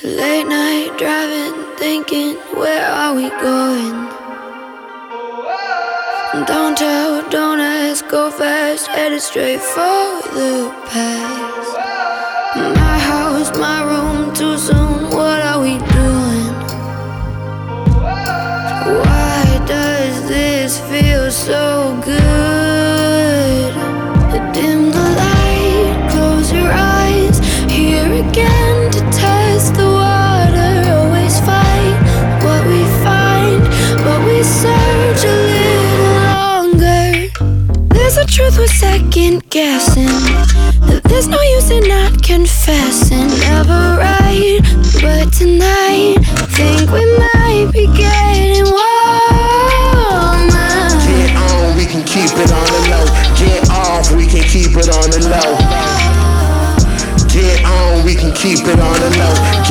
Late night driving, thinking, where are we going? Don't tell, don't ask, go fast, headed straight for the past. My house, my room, too soon, what are we doing? Why does this feel so good? Dim the light, close your eyes, here again to test the water. Always fight what we find, but we search a little longer. There's a truth we're second guessing, that there's no use in not confessing.